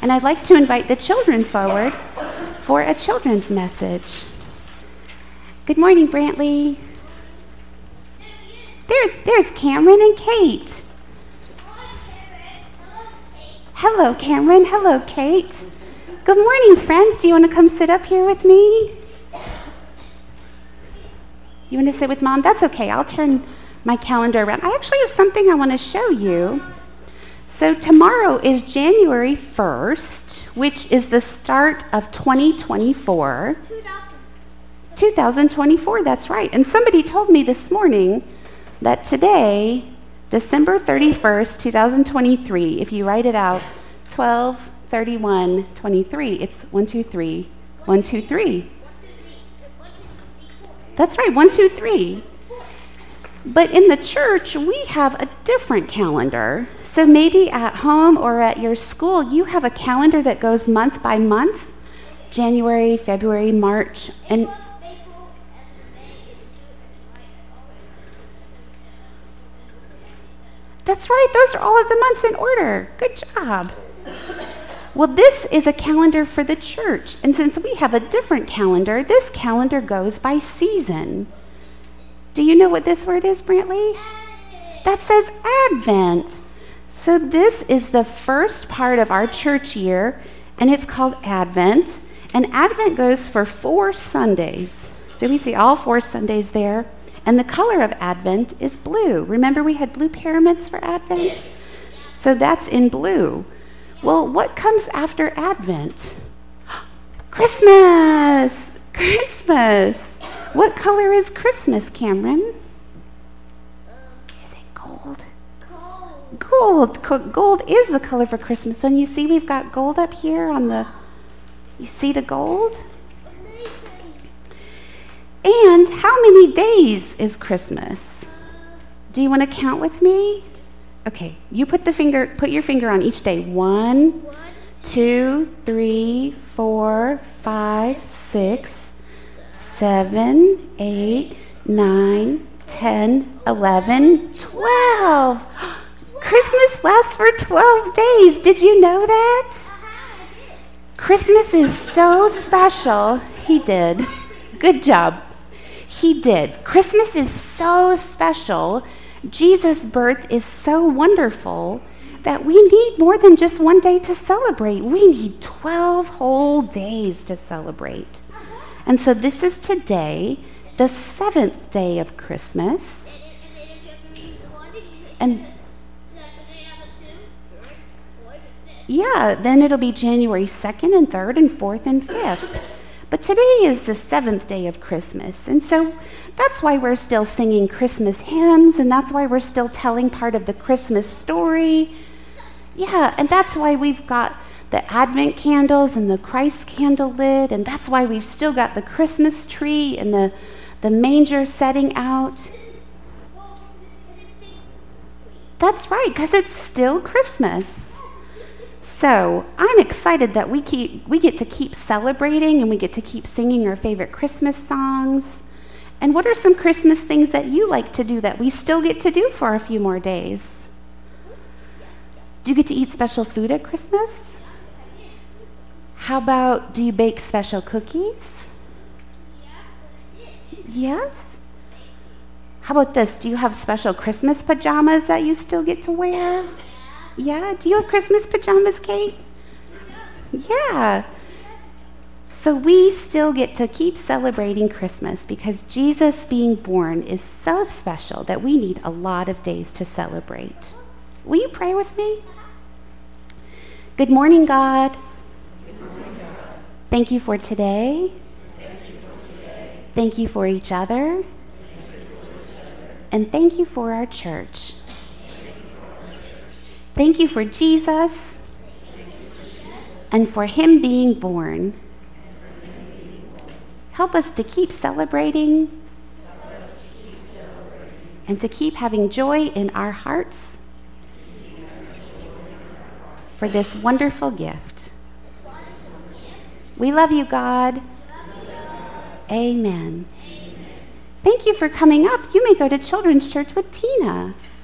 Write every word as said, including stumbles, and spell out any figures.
And I'd like to invite the children forward for a children's message. Good morning, Brantley. There, there's Cameron and Kate. Hello, Cameron. Hello, Kate. Good morning, friends. Do you want to come sit up here with me? You want to sit with Mom? That's okay. I'll turn my calendar around. I actually have something I want to show you. So tomorrow is January first, which is the start of twenty twenty-four. twenty twenty-four, that's right. And somebody told me this morning that today, December thirty-first, twenty twenty-three, if you write it out, twelve thirty-one twenty-three, it's one, two, three, one, two, three. That's right, one, two, three. But in the church, we have a different calendar. So maybe at home or at your school, you have a calendar that goes month by month, January, February, March, and that's right, those are all of the months in order. Good job. Well, this is a calendar for the church. And since we have a different calendar, this calendar goes by season. Do you know what this word is, Brantley? That says Advent. So this is the first part of our church year, and it's called Advent. And Advent goes for four Sundays. So we see all four Sundays there. And the color of Advent is blue. Remember we had blue pyramids for Advent? So that's in blue. Well, what comes after Advent? Christmas! Christmas! What color is Christmas, Cameron? Is it gold? Gold. Gold. Co- gold is the color for Christmas. And you see we've got gold up here on the, you see the gold? And how many days is Christmas? Do you want to count with me? Okay, you put the finger, put your finger on each day. One, two, three, four, five, six, seven, eight, nine, ten, eleven, twelve. Christmas lasts for twelve days. Did you know that? Christmas is so special. He did. Good job. He did. Christmas is so special. Jesus' birth is so wonderful that we need more than just one day to celebrate. We need twelve whole days to celebrate. And so this is today, the seventh day of Christmas. And yeah, then it'll be January second and third and fourth and fifth. But today is the seventh day of Christmas, and so that's why we're still singing Christmas hymns, and that's why we're still telling part of the Christmas story. Yeah, and that's why we've got the Advent candles and the Christ candle lit, and that's why we've still got the Christmas tree and the, the manger setting out. That's right, because it's still Christmas. So I'm excited that we keep we get to keep celebrating and we get to keep singing our favorite Christmas songs. And what are some Christmas things that you like to do that we still get to do for a few more days? Do you get to eat special food at Christmas? How about, do you bake special cookies? Yes? How about this? Do you have special Christmas pajamas that you still get to wear? Yeah, do you have Christmas pajamas, Kate? Yeah. So we still get to keep celebrating Christmas because Jesus being born is so special that we need a lot of days to celebrate. Will you pray with me? Good morning, God. Good morning, God. Thank you for today. Thank you for today. Thank you for each other. Thank you for each other. And thank you for our church. Thank you for Jesus and for him being born. Help us to keep celebrating and to keep having joy in our hearts for this wonderful gift. We love you, God. Amen. Thank you for coming up. You may go to Children's Church with Tina.